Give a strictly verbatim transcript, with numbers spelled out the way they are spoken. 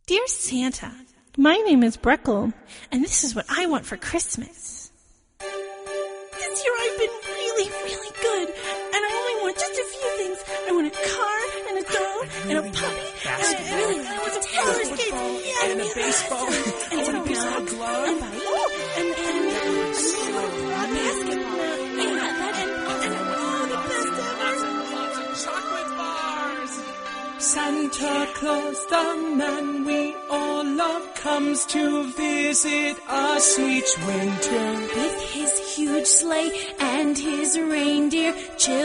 Dear Santa, my name is Breckle, and this is what I want for Christmas. This year I've been really, really good, and I only want just a few things. I want a car, and a doll, and a puppy, and I really I want some roller skates, yeah, and a baseball, and, and and a baseball glove, and, and, and, and, and a basketball, yeah, that, and, and all the best lots ever. and lots of chocolate bars. Santa Claus, the man we all love, comes to visit us each winter With his huge sleigh and his reindeer,